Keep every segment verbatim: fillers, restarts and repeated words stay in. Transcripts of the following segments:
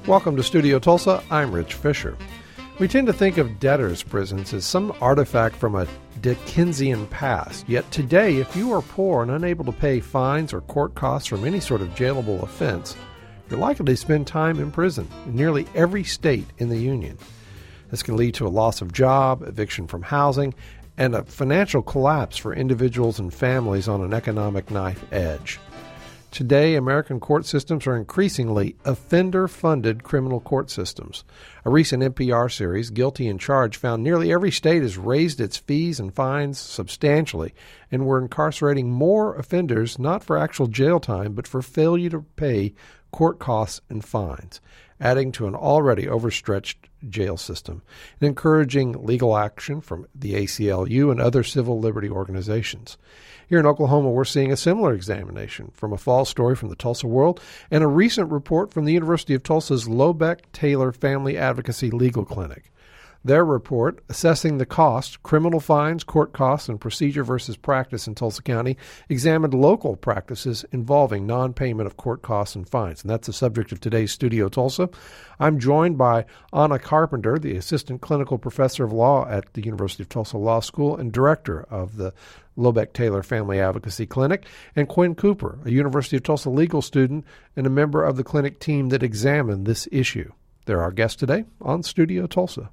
Welcome to Studio Tulsa. I'm Rich Fisher. We tend to think of debtors' prisons as some artifact from a Dickensian past. Yet today, if you are poor and unable to pay fines or court costs from any sort of jailable offense, you're likely to spend time in prison in nearly every state in the Union. This can lead to a loss of job, eviction from housing, and a financial collapse for individuals and families on an economic knife edge. Today, American court systems are increasingly offender-funded criminal court systems. A recent N P R series, Guilty in Charge, found nearly every state has raised its fees and fines substantially, and we're incarcerating more offenders not for actual jail time, but for failure to pay court costs and fines, adding to an already overstretched jail system, and encouraging legal action from the A C L U and other civil liberty organizations. Here in Oklahoma, we're seeing a similar examination from a fall story from the Tulsa World and a recent report from the University of Tulsa's Lobeck-Taylor Family Advocacy Legal Clinic. Their report, assessing the cost, criminal fines, court costs, and procedure versus practice in Tulsa County, examined local practices involving non-payment of court costs and fines. And that's the subject of today's Studio Tulsa. I'm joined by Anna Carpenter, the Assistant Clinical Professor of Law at the University of Tulsa Law School and Director of the Lobeck-Taylor Family Advocacy Clinic, and Quinn Cooper, a University of Tulsa legal student and a member of the clinic team that examined this issue. They're our guests today on Studio Tulsa.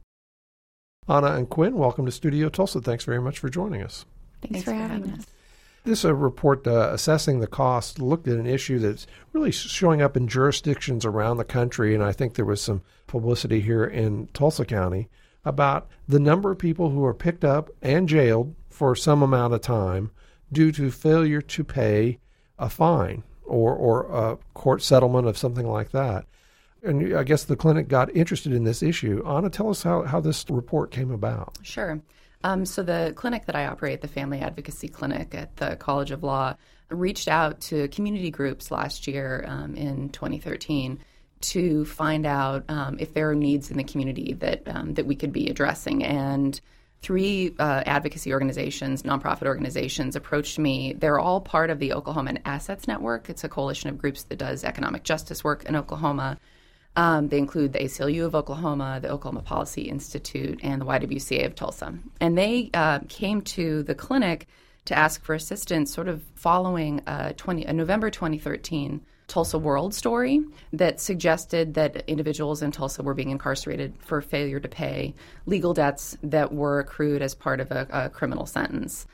Anna and Quinn, welcome to Studio Tulsa. Thanks very much for joining us. Thanks, Thanks for, for having, having us. This uh, report, uh, assessing the cost, looked at an issue that's really showing up in jurisdictions around the country, and I think there was some publicity here in Tulsa County about the number of people who are picked up and jailed for some amount of time due to failure to pay a fine or, or a court settlement of something like that. And I guess the clinic got interested in this issue. Anna, tell us how, how this report came about. Sure. Um, so the clinic that I operate, the Family Advocacy Clinic at the College of Law, reached out to community groups last year um, in twenty thirteen to find out um, if there are needs in the community that um, that we could be addressing. And three uh, advocacy organizations, nonprofit organizations, approached me. They're all part of the Oklahoma Assets Network. It's a coalition of groups that does economic justice work in Oklahoma. Um, they include the A C L U of Oklahoma, the Oklahoma Policy Institute, and the Y W C A of Tulsa. And they uh, came to the clinic to ask for assistance sort of following a, twenty, a November twenty thirteen Tulsa World story that suggested that individuals in Tulsa were being incarcerated for failure to pay legal debts that were accrued as part of a, a criminal sentence.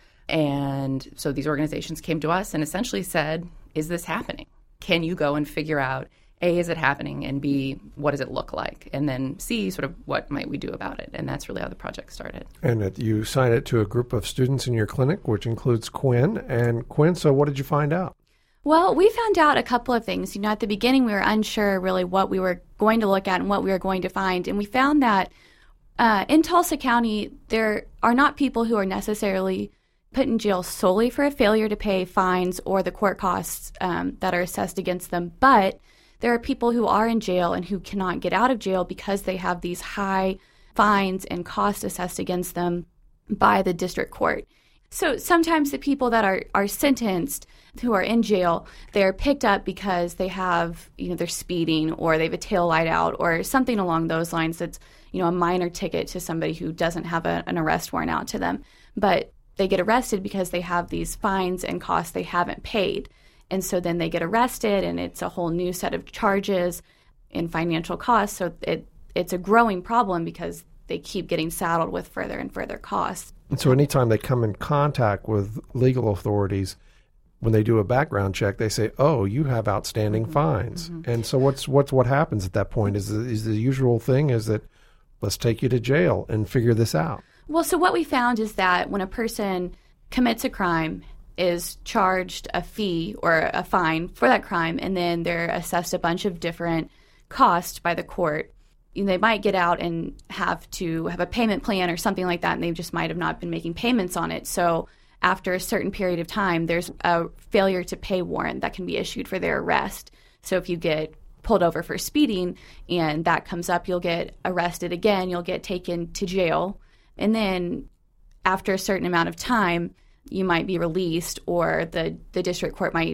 And so these organizations came to us and essentially said, is this happening? Can you go and figure out, A, is it happening, and B, what does it look like? And then C, sort of what might we do about it? And that's really how the project started. And it, you signed it to a group of students in your clinic, which includes Quinn. And Quinn, so what did you find out? Well, we found out a couple of things. You know, at the beginning, we were unsure really what we were going to look at and what we were going to find. And we found that uh, in Tulsa County, there are not people who are necessarily put in jail solely for a failure to pay fines or the court costs um, that are assessed against them, but there are people who are in jail and who cannot get out of jail because they have these high fines and costs assessed against them by the district court. So sometimes the people that are, are sentenced who are in jail, they're picked up because they have, you know, they're speeding or they have a tail light out or something along those lines that's, you know, a minor ticket to somebody who doesn't have a, an arrest warrant out to them. But they get arrested because they have these fines and costs they haven't paid. And so then they get arrested, and it's a whole new set of charges and financial costs. So it it's a growing problem because they keep getting saddled with further and further costs. And so anytime they come in contact with legal authorities, when they do a background check, they say, oh, you have outstanding mm-hmm. fines. Mm-hmm. And so what's what's what happens at that point? Is, is the usual thing is that let's take you to jail and figure this out? Well, so what we found is that when a person commits a crime, is charged a fee or a fine for that crime, and then they're assessed a bunch of different costs by the court, you know, they might get out and have to have a payment plan or something like that, and they just might have not been making payments on it. So after a certain period of time, there's a failure to pay warrant that can be issued for their arrest. So if you get pulled over for speeding and that comes up, you'll get arrested again, you'll get taken to jail, and then after a certain amount of time, you might be released, or the, the district court might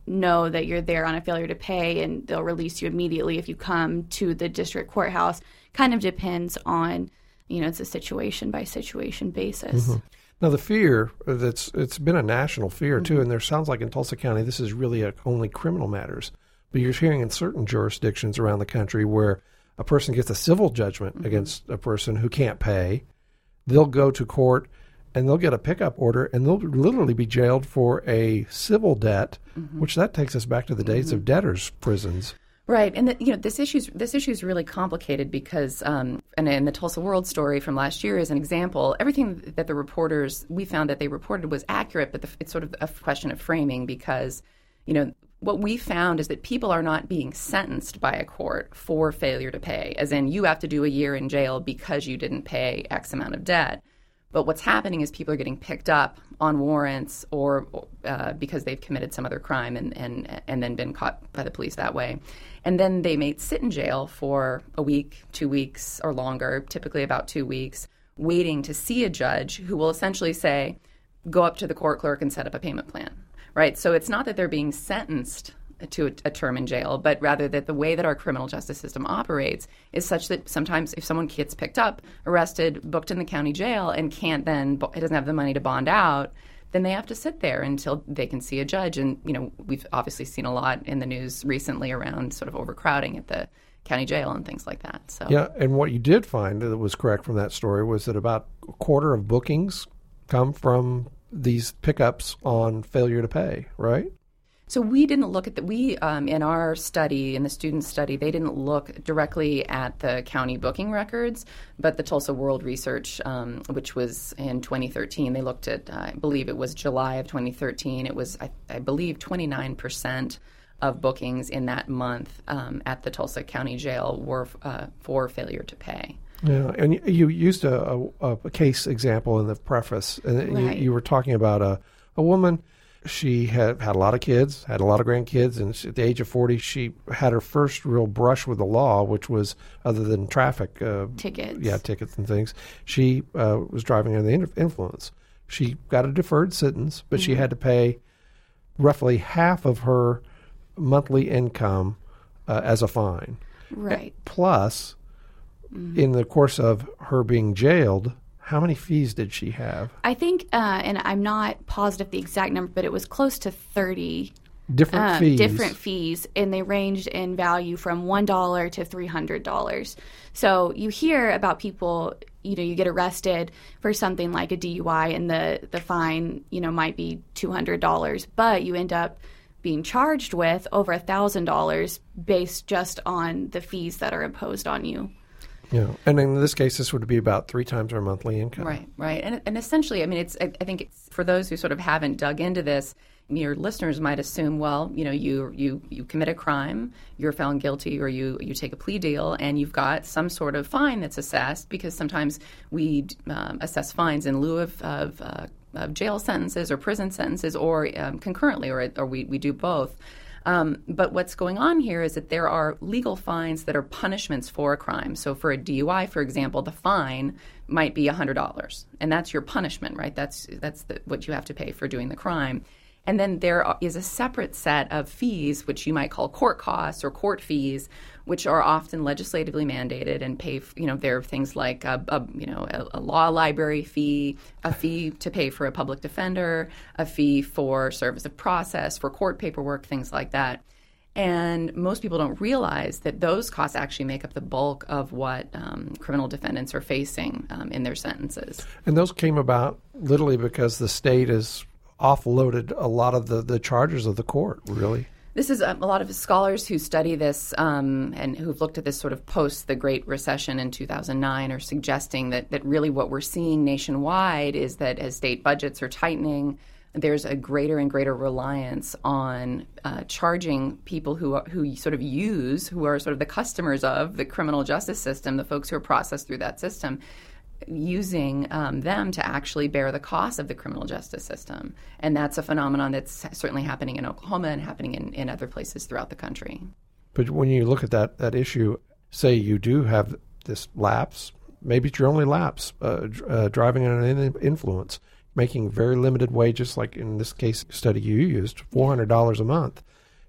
know that you're there on a failure to pay and they'll release you immediately if you come to the district courthouse. Kind of depends on, you know, it's a situation by situation basis. Mm-hmm. Now, the fear that's it's been a national fear, mm-hmm. too, and there sounds like in Tulsa County this is really a, only criminal matters. But you're hearing in certain jurisdictions around the country where a person gets a civil judgment mm-hmm. against a person who can't pay, they'll go to court and they'll get a pickup order and they'll literally be jailed for a civil debt, mm-hmm. which that takes us back to the days mm-hmm. of debtors' prisons. Right, and the, you know this issue this issue is really complicated because, um, and in the Tulsa World story from last year is an example. Everything that the reporters we found that they reported was accurate, but the, it's sort of a question of framing because, you know, what we found is that people are not being sentenced by a court for failure to pay, as in you have to do a year in jail because you didn't pay X amount of debt. But what's happening is people are getting picked up on warrants or uh, because they've committed some other crime and, and and then been caught by the police that way. And then they may sit in jail for a week, two weeks, or longer, typically about two weeks, waiting to see a judge who will essentially say, go up to the court clerk and set up a payment plan, right? So it's not that they're being sentenced to a, a term in jail, but rather that the way that our criminal justice system operates is such that sometimes if someone gets picked up, arrested, booked in the county jail, and can't then, it doesn't have the money to bond out, then they have to sit there until they can see a judge. And, you know, we've obviously seen a lot in the news recently around sort of overcrowding at the county jail and things like that. So yeah, and what you did find that was correct from that story was that about a quarter of bookings come from these pickups on failure to pay, right? So we didn't look at the, we, um, in our study, in the student study, they didn't look directly at the county booking records, but the Tulsa World Research, um, which was in twenty thirteen, they looked at, uh, I believe it was July of twenty thirteen, it was, I, I believe, twenty-nine percent of bookings in that month um, at the Tulsa County Jail were uh, for failure to pay. Yeah, and you used a, a, a case example in the preface, and right. you, you were talking about a, a woman. She had had a lot of kids, had a lot of grandkids, and she, at the age of forty, she had her first real brush with the law, which was, other than traffic uh, tickets, yeah, tickets and things. She uh, was driving under the influence. She got a deferred sentence, but mm-hmm. she had to pay roughly half of her monthly income uh, as a fine. Right. Plus, mm-hmm. in the course of her being jailed, how many fees did she have? I think, uh, and I'm not positive the exact number, but it was close to thirty different um, fees. Different fees, and they ranged in value from one dollar to three hundred dollars. So you hear about people, you know, you get arrested for something like a D U I, and the the fine, you know, might be two hundred dollars, but you end up being charged with over one thousand dollars based just on the fees that are imposed on you. Yeah, and in this case, this would be about three times our monthly income. Right, right, and and essentially, I mean, it's I, I think it's, for those who sort of haven't dug into this, your listeners might assume, well, you know, you you you commit a crime, you're found guilty, or you you take a plea deal, and you've got some sort of fine that's assessed, because sometimes we um, assess fines in lieu of of, uh, of jail sentences or prison sentences, or um, concurrently, or or we we do both. Um, but what's going on here is that there are legal fines that are punishments for a crime. So for a D U I, for example, the fine might be one hundred dollars, and that's your punishment, right? That's that's the, what you have to pay for doing the crime. And then there is a separate set of fees, which you might call court costs or court fees, which are often legislatively mandated and pay. You know, there are things like a, a you know a, a law library fee, a fee to pay for a public defender, a fee for service of process, for court paperwork, things like that. And most people don't realize that those costs actually make up the bulk of what um, criminal defendants are facing um, in their sentences. And those came about literally because the state is offloaded a lot of the, the charges of the court, really. This is um, a lot of scholars who study this um, and who've looked at this sort of post the Great Recession in two thousand nine are suggesting that, that really what we're seeing nationwide is that as state budgets are tightening, there's a greater and greater reliance on uh, charging people who are, who sort of use, who are sort of the customers of the criminal justice system, the folks who are processed through that system, using um, them to actually bear the cost of the criminal justice system. And that's a phenomenon that's certainly happening in Oklahoma and happening in, in other places throughout the country. But when you look at that, that issue, say you do have this lapse, maybe it's your only lapse, uh, uh, driving under an influence, making very limited wages, like in this case study you used, four hundred dollars a month.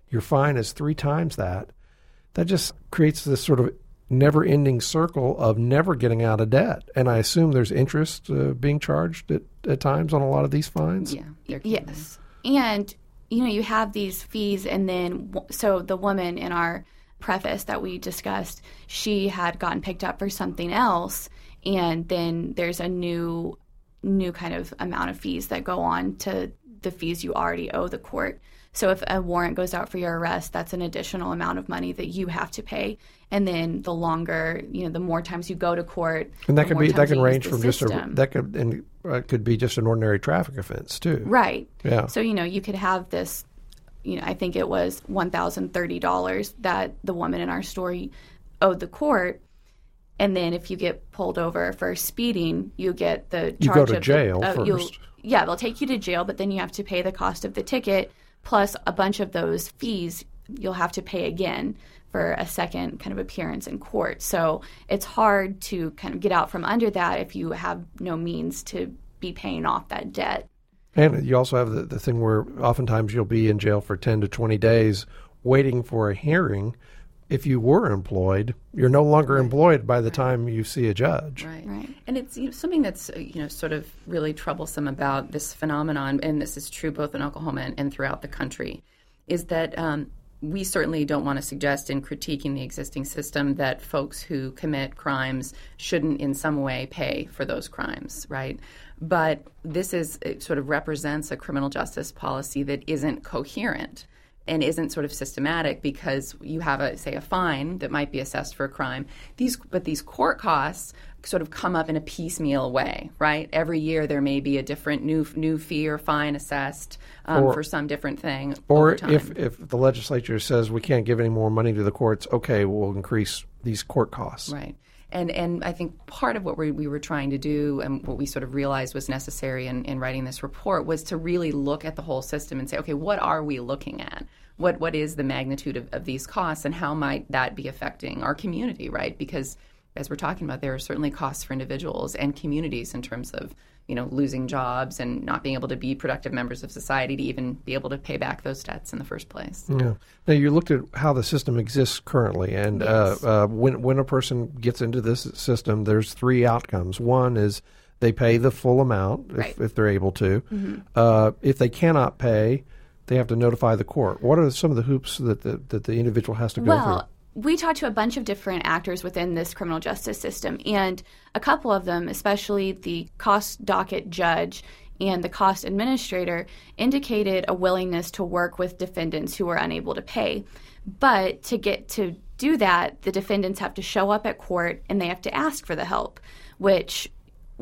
your fine is three times that, that just creates this sort of never-ending circle of never getting out of debt. And I assume there's interest uh, being charged at, at times on a lot of these fines? Yeah. Yes. And, you know, you have these fees, and then, so the woman in our preface that we discussed, she had gotten picked up for something else, and then there's a new, new kind of amount of fees that go on to the fees you already owe the court. So if a warrant goes out for your arrest, that's an additional amount of money that you have to pay. And then the longer, you know, the more times you go to court, and that could be that can range from system. just a that could and uh, could be just an ordinary traffic offense too. Right. Yeah. So you know you could have this, you know, I think it was one thousand thirty dollars that the woman in our story owed the court. And then if you get pulled over for speeding, you get the charge you go to of jail the, uh, first. Yeah, they'll take you to jail, but then you have to pay the cost of the ticket plus a bunch of those fees you'll have to pay again for a second kind of appearance in court. So it's hard to kind of get out from under that if you have no means to be paying off that debt. And you also have the, the thing where oftentimes you'll be in jail for ten to twenty days waiting for a hearing. If you were employed, you're no longer right. employed by the right. time you see a judge. Right. Right. And it's you know, something that's you know sort of really troublesome about this phenomenon, and this is true both in Oklahoma and, and throughout the country, is that um, we certainly don't want to suggest in critiquing the existing system that folks who commit crimes shouldn't in some way pay for those crimes, right? But this is it sort of represents a criminal justice policy that isn't coherent and isn't sort of systematic, because you have a say a fine that might be assessed for a crime. These but these court costs sort of come up in a piecemeal way, right? Every year there may be a different new new fee or fine assessed um, or, for some different thing. Or over time. if if the legislature says we can't give any more money to the courts, okay, we'll increase these court costs. Right. And and I think part of what we, we were trying to do and what we sort of realized was necessary in, in writing this report was to really look at the whole system and say, okay, what are we looking at? What What is the magnitude of, of these costs, and how might that be affecting our community, right? Because as we're talking about, there are certainly costs for individuals and communities in terms of, you know, losing jobs and not being able to be productive members of society to even be able to pay back those debts in the first place. Yeah. Now, you looked at how the system exists currently, and yes. uh, uh, when when a person gets into this system, there's three outcomes. One is they pay the full amount if, right. if they're able to. Mm-hmm. Uh, if they cannot pay, they have to notify the court. What are some of the hoops that the, that the individual has to go well, through? We talked to a bunch of different actors within this criminal justice system, and a couple of them, especially the cost docket judge and the cost administrator, indicated a willingness to work with defendants who are unable to pay. But to get to do that, the defendants have to show up at court and they have to ask for the help, which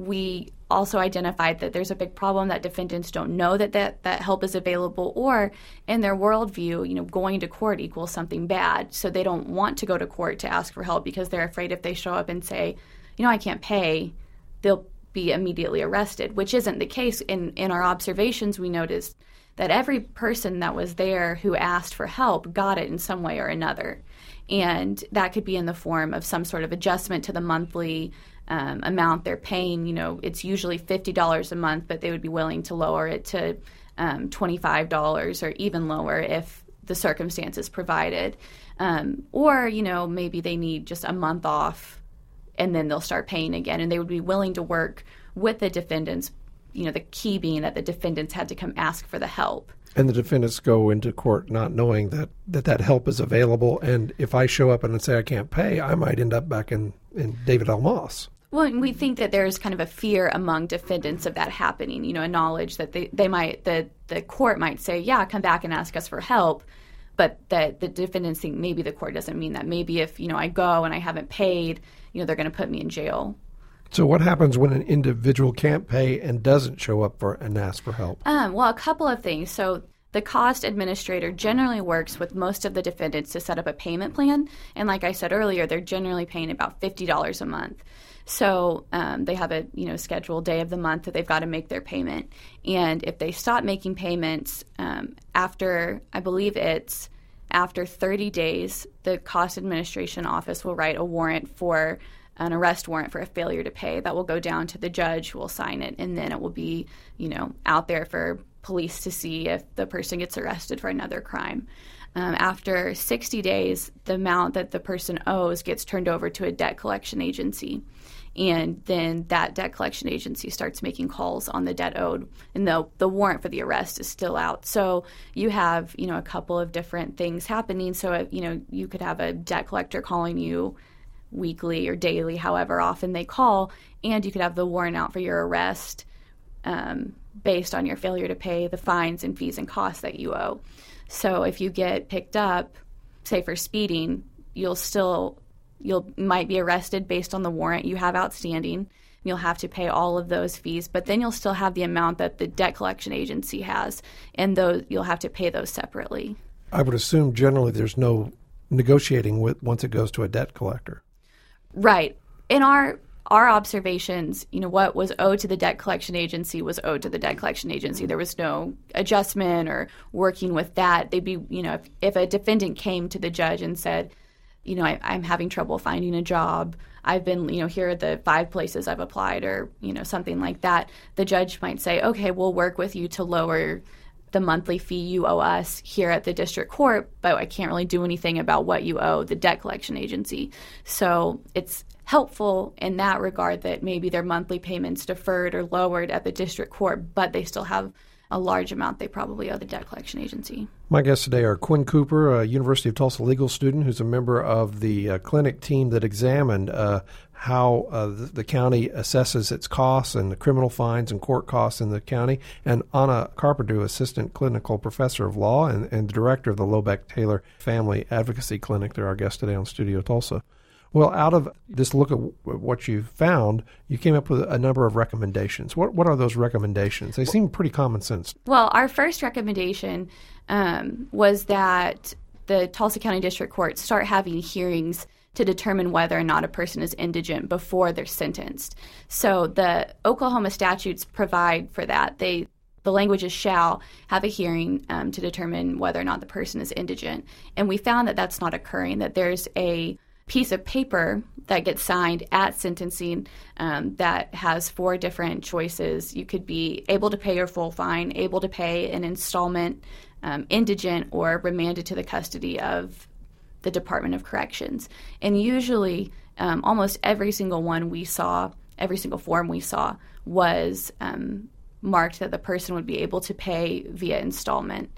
we also identified that there's a big problem that defendants don't know that, that that help is available, or in their worldview, you know, going to court equals something bad. So they don't want to go to court to ask for help because they're afraid if they show up and say, you know, I can't pay, they'll be immediately arrested, which isn't the case. In, in our observations, we noticed that every person that was there who asked for help got it in some way or another. And that could be in the form of some sort of adjustment to the monthly Um, amount they're paying. You know, it's usually fifty dollars a month, but they would be willing to lower it to um, twenty-five dollars or even lower if the circumstances provided. Um, or, you know, maybe they need just a month off and then they'll start paying again. And they would be willing to work with the defendants, you know, the key being that the defendants had to come ask for the help. And the defendants go into court not knowing that, that that help is available. And if I show up and say I can't pay, I might end up back in, in David L. Moss. Well, and we think that there's kind of a fear among defendants of that happening, you know, a knowledge that they, they might, the, the court might say, yeah, come back and ask us for help, but that the defendants think maybe the court doesn't mean that. Maybe if, you know, I go and I haven't paid, you know, they're going to put me in jail. So what happens when an individual can't pay and doesn't show up for and ask for help? Um, well, a couple of things. So the cost administrator generally works with most of the defendants to set up a payment plan. And like I said earlier, they're generally paying about fifty dollars a month. So um, they have a you know scheduled day of the month that they've got to make their payment. And if they stop making payments um, after, I believe it's after thirty days, the cost administration office will write a warrant for an arrest warrant for a failure to pay. That will go down to the judge who will sign it, and then it will be, you know, out there for police to see if the person gets arrested for another crime. Um, after sixty days, the amount that the person owes gets turned over to a debt collection agency. And then that debt collection agency starts making calls on the debt owed, and the the warrant for the arrest is still out. So you have, you know, a couple of different things happening. So, you know, you could have a debt collector calling you weekly or daily, however often they call, and you could have the warrant out for your arrest um, based on your failure to pay the fines and fees and costs that you owe. So if you get picked up, say for speeding, you'll still You'll might be arrested based on the warrant you have outstanding. You'll have to pay all of those fees, but then you'll still have the amount that the debt collection agency has, and those you'll have to pay those separately. I would assume generally there's no negotiating with once it goes to a debt collector. Right. In our our observations, you know, what was owed to the debt collection agency was owed to the debt collection agency. There was no adjustment or working with that. They'd be, you know, if, if a defendant came to the judge and said, you know, I, I'm having trouble finding a job. I've been, you know, here are the five places I've applied, or, you know, something like that. The judge might say, okay, we'll work with you to lower the monthly fee you owe us here at the district court, but I can't really do anything about what you owe the debt collection agency. So it's helpful in that regard that maybe their monthly payments deferred or lowered at the district court, but they still have a large amount they probably owe the debt collection agency. My guests today are Quinn Cooper, a University of Tulsa legal student who's a member of the uh, clinic team that examined uh, how uh, the, the county assesses its costs and the criminal fines and court costs in the county, and Anna Carpenter, assistant clinical professor of law and, and director of the Lobeck Taylor Family Advocacy Clinic. They're our guests today on Studio Tulsa. Well, out of this look at what you found, you came up with a number of recommendations. What what are those recommendations? They seem pretty common sense. Well, our first recommendation um, was that the Tulsa County District Court start having hearings to determine whether or not a person is indigent before they're sentenced. So the Oklahoma statutes provide for that. They The language is shall have a hearing um, to determine whether or not the person is indigent. And we found that that's not occurring, that there's a piece of paper that gets signed at sentencing um, that has four different choices. You could be able to pay your full fine, able to pay an installment, um, indigent, or remanded to the custody of the Department of Corrections. And usually, um, almost every single one we saw, every single form we saw, was um, marked that the person would be able to pay via installment.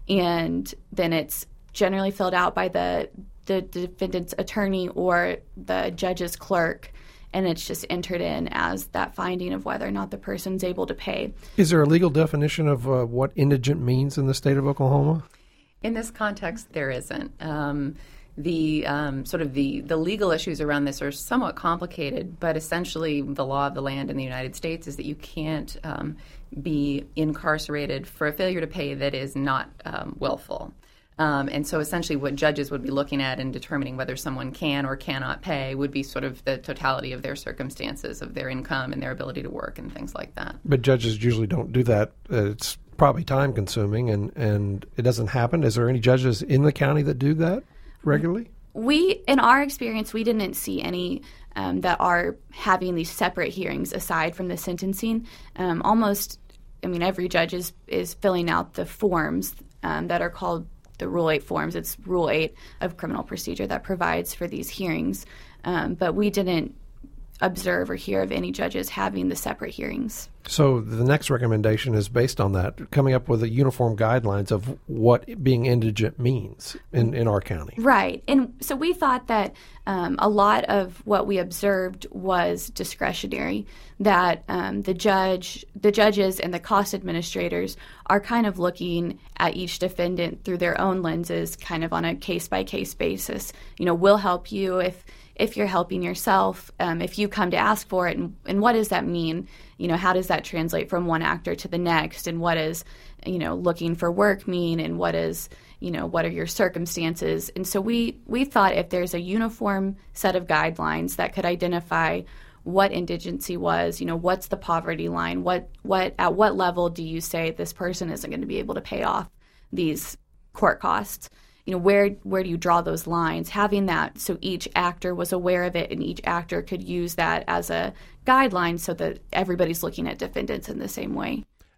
And then it's generally filled out by the the defendant's attorney or the judge's clerk, and it's just entered in as that finding of whether or not the person's able to pay. Is there a legal definition of uh, what indigent means in the state of Oklahoma? In this context, there isn't. Um, the um, sort of the, the legal issues around this are somewhat complicated, but essentially the law of the land in the United States is that you can't um, be incarcerated for a failure to pay that is not um, willful. Um, and so essentially what judges would be looking at in determining whether someone can or cannot pay would be sort of the totality of their circumstances, of their income and their ability to work and things like that. But judges usually don't do that. Uh, it's probably time-consuming, and, and it doesn't happen. Is there any judges in the county that do that regularly? We, in our experience, we didn't see any um, that are having these separate hearings aside from the sentencing. Um, almost, I mean, every judge is, is filling out the forms um, that are called the Rule eight forms. It's Rule eight of criminal procedure that provides for these hearings. Um, but we didn't observe or hear of any judges having the separate hearings. So the next recommendation is based on that, coming up with a uniform guidelines of what being indigent means in, in our county. Right. And so we thought that um, a lot of what we observed was discretionary, that um, the judge, the judges and the cost administrators are kind of looking at each defendant through their own lenses, kind of on a case-by-case basis. You know, we'll help you if if you're helping yourself, um, if you come to ask for it, and, and what does that mean? You know, how does that translate from one actor to the next? And what is, you know, looking for work mean? And what is, you know, what are your circumstances? And so we, we thought if there's a uniform set of guidelines that could identify what indigency was, you know, what's the poverty line? What, what, at what level do you say this person isn't going to be able to pay off these court costs? You know, where where do you draw those lines? Having that so each actor was aware of it and each actor could use that as a guideline so that everybody's looking at defendants in the same way.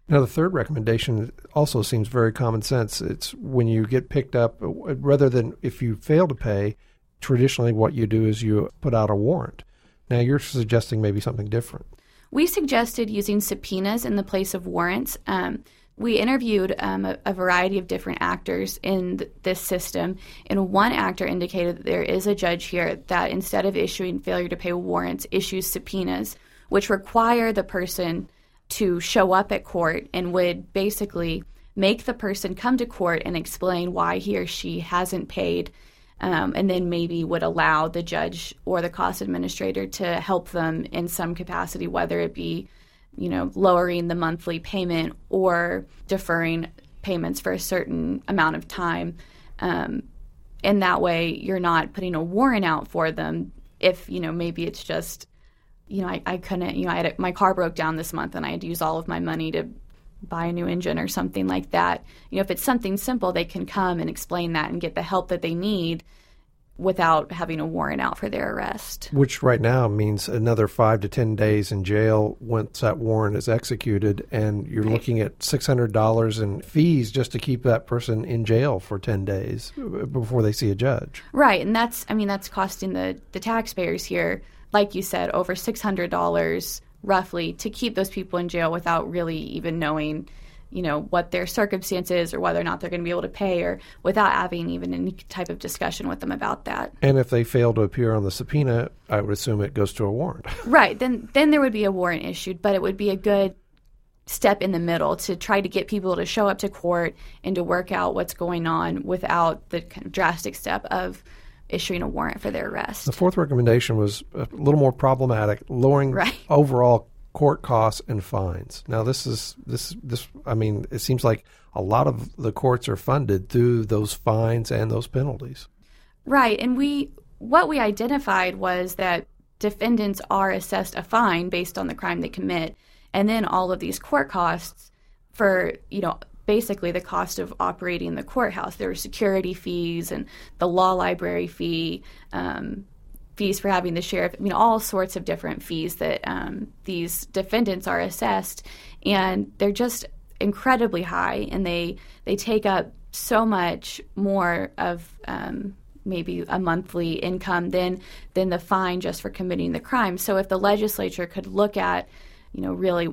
Now, the third recommendation also seems very common sense. It's when you get picked up, rather than if you fail to pay, traditionally what you do is you put out a warrant. Now, you're suggesting maybe something different. We suggested using subpoenas in the place of warrants. Um, we interviewed um, a, a variety of different actors in th- this system, and one actor indicated that there is a judge here that instead of issuing failure to pay warrants, issues subpoenas, which require the person to show up at court and would basically make the person come to court and explain why he or she hasn't paid, um, and then maybe would allow the judge or the cost administrator to help them in some capacity, whether it be, you know, lowering the monthly payment or deferring payments for a certain amount of time. Um, and that way you're not putting a warrant out for them if, you know, maybe it's just, you know, I, I couldn't, you know, I had a, my car broke down this month and I had to use all of my money to buy a new engine or something like that. You know, if it's something simple, they can come and explain that and get the help that they need without having a warrant out for their arrest. Which right now means another five to ten days in jail once that warrant is executed, and you're right. looking at six hundred dollars in fees just to keep that person in jail for ten days before they see a judge. Right, and that's, I mean, that's costing the, the taxpayers here, like you said, over six hundred dollars roughly to keep those people in jail without really even knowing, you know, what their circumstances or whether or not they're going to be able to pay, or without having even any type of discussion with them about that. And if they fail to appear on the subpoena, I would assume it goes to a warrant. Right. Then then there would be a warrant issued, but it would be a good step in the middle to try to get people to show up to court and to work out what's going on without the kind of drastic step of issuing a warrant for their arrest. The fourth recommendation was a little more problematic, lowering right. overall court costs and fines. Now, this is this this. I mean, it seems like a lot of the courts are funded through those fines and those penalties. Right, and we what we identified was that defendants are assessed a fine based on the crime they commit, and then all of these court costs for, you know, basically the cost of operating the courthouse. There were security fees and the law library fee. Um, fees for having the sheriff, I mean, all sorts of different fees that um, these defendants are assessed, and they're just incredibly high, and they they take up so much more of um, maybe a monthly income than than the fine just for committing the crime. So if the legislature could look at, you know, really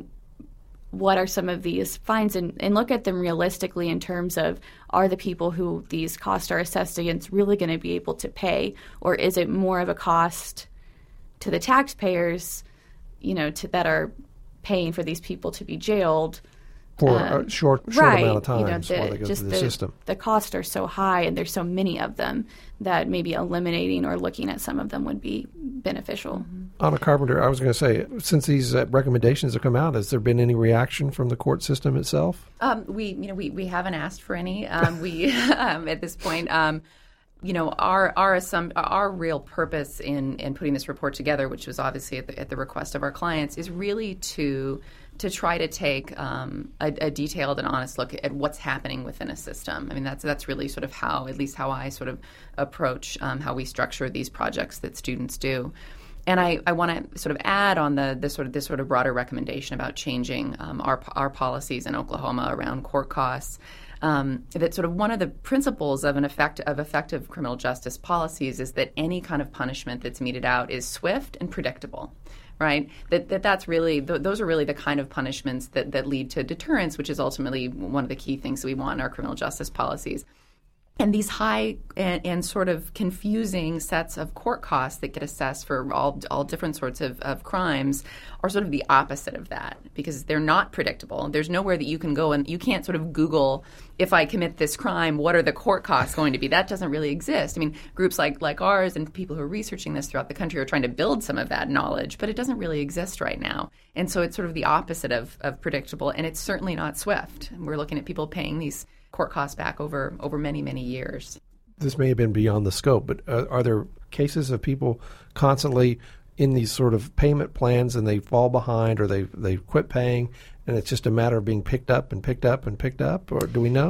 what are some of these fines and, and look at them realistically in terms of, are the people who these costs are assessed against really going to be able to pay, or is it more of a cost to the taxpayers, you know, to, that are paying for these people to be jailed for um, a short, short right, amount of time you know, before the, they go just through the, the system. The costs are so high, and there's so many of them that maybe eliminating or looking at some of them would be beneficial. Mm-hmm. Anna Carpenter, I was going to say, since these uh, recommendations have come out, has there been any reaction from the court system itself? Um, we, you know, we, we haven't asked for any. Um, we um, at this point. Um, You know, our our assum- our real purpose in, in putting this report together, which was obviously at the, at the request of our clients, is really to to try to take um, a, a detailed and honest look at what's happening within a system. I mean, that's that's really sort of how, at least how I sort of approach um, how we structure these projects that students do. And I, I want to sort of add on the, the sort of this sort of broader recommendation about changing um, our our policies in Oklahoma around court costs. Um, that sort of one of the principles of an effect of effective criminal justice policies is that any kind of punishment that's meted out is swift and predictable, right? That, that that's really th- those are really the kind of punishments that, that lead to deterrence, which is ultimately one of the key things that we want in our criminal justice policies. And these high and, and sort of confusing sets of court costs that get assessed for all all different sorts of, of crimes are sort of the opposite of that, because they're not predictable. There's nowhere that you can go and you can't sort of Google, if I commit this crime, what are the court costs going to be? That doesn't really exist. I mean, groups like, like ours and people who are researching this throughout the country are trying to build some of that knowledge, but it doesn't really exist right now. And so it's sort of the opposite of, of predictable, and it's certainly not swift. We're looking at people paying these court costs back over over many, many years. This may have been beyond the scope, but uh, are there cases of people constantly in these sort of payment plans and they fall behind, or they they quit paying, and it's just a matter of being picked up and picked up and picked up, or do we know?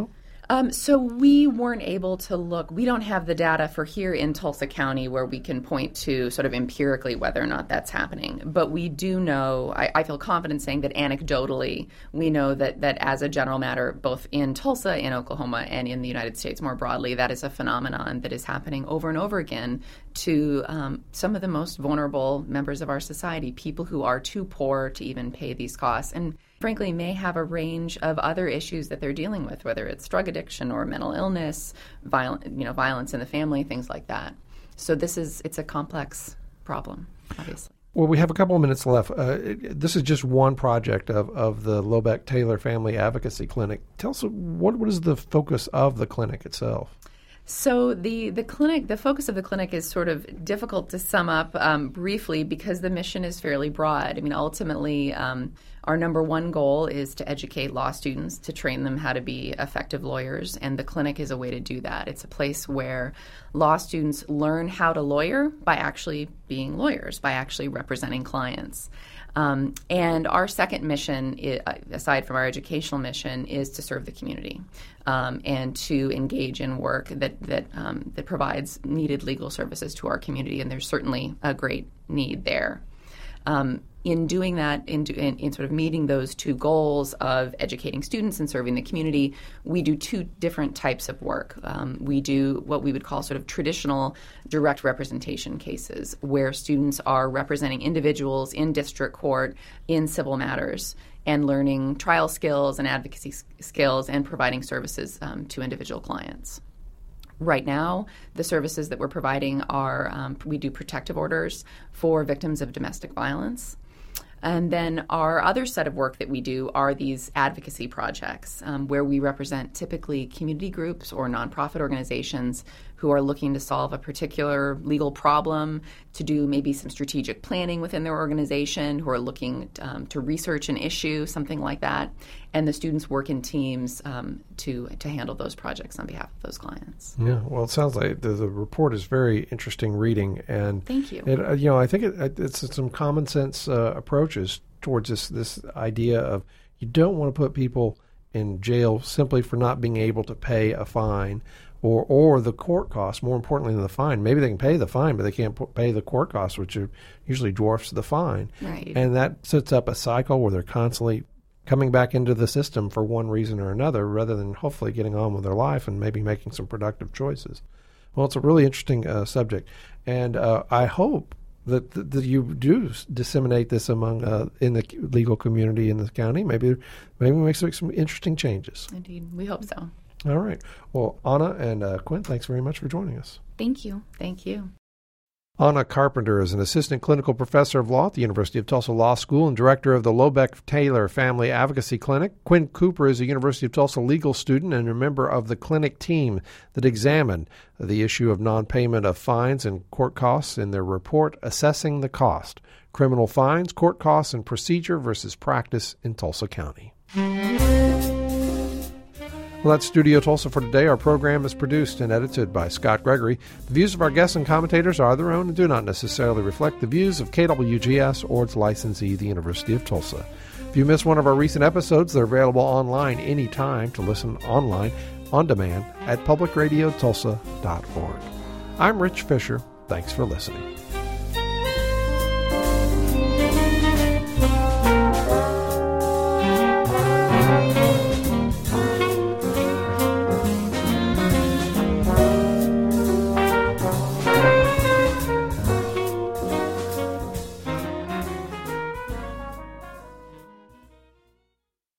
Um, so we weren't able to look, we don't have the data for here in Tulsa County where we can point to sort of empirically whether or not that's happening. But we do know, I, I feel confident saying that anecdotally, we know that, that as a general matter, both in Tulsa, in Oklahoma, and in the United States more broadly, that is a phenomenon that is happening over and over again to um, some of the most vulnerable members of our society, people who are too poor to even pay these costs. And frankly, may have a range of other issues that they're dealing with, whether it's drug addiction or mental illness, violent, you know, violence in the family, things like that. So this is, it's a complex problem, obviously. Well, we have a couple of minutes left. Uh, this is just one project of, of the Lobeck Taylor Family Advocacy Clinic. Tell us, what what is the focus of the clinic itself? So the, the clinic, the focus of the clinic is sort of difficult to sum up um, briefly because the mission is fairly broad. I mean, ultimately, um, our number one goal is to educate law students, to train them how to be effective lawyers, and the clinic is a way to do that. It's a place where law students learn how to lawyer by actually being lawyers, by actually representing clients. Um, and our second mission, aside from our educational mission, is to serve the community um, and to engage in work that that um, that provides needed legal services to our community. And there's certainly a great need there. Um, in doing that, in, in, in sort of meeting those two goals of educating students and serving the community, we do two different types of work. Um, we do what we would call sort of traditional direct representation cases, where students are representing individuals in district court in civil matters and learning trial skills and advocacy s- skills and providing services um, to individual clients. Right now, the services that we're providing are, um, we do protective orders for victims of domestic violence. And then our other set of work that we do are these advocacy projects um, where we represent typically community groups or nonprofit organizations who are looking to solve a particular legal problem, to do maybe some strategic planning within their organization, who are looking um, to research an issue, something like that. And the students work in teams um, to to handle those projects on behalf of those clients. Yeah, well, it sounds like the, the report is very interesting reading. And thank you. It, uh, you know, I think it, it's some common sense uh, approaches towards this this idea of you don't want to put people in jail simply for not being able to pay a fine or or the court costs, more importantly than the fine. Maybe they can pay the fine, but they can't p- pay the court costs, which are usually dwarfs the fine. Right. And that sets up a cycle where they're constantly coming back into the system for one reason or another rather than hopefully getting on with their life and maybe making some productive choices. Well, it's a really interesting uh, subject. And uh, I hope that, that, that you do disseminate this among uh, in the legal community in the county. Maybe maybe make some, some interesting changes. Indeed. We hope so. All right. Well, Anna and uh, Quinn, thanks very much for joining us. Thank you. Thank you. Anna Carpenter is an assistant clinical professor of law at the University of Tulsa Law School and director of the Lobeck Taylor Family Advocacy Clinic. Quinn Cooper is a University of Tulsa legal student and a member of the clinic team that examined the issue of non-payment of fines and court costs in their report, Assessing the Cost: Criminal Fines, Court Costs, and Procedure versus Practice in Tulsa County. Well, that's Studio Tulsa for today. Our program is produced and edited by Scott Gregory. The views of our guests and commentators are their own and do not necessarily reflect the views of K W G S or its licensee, the University of Tulsa. If you missed one of our recent episodes, they're available online anytime to listen online on demand at public radio tulsa dot org. I'm Rich Fisher. Thanks for listening.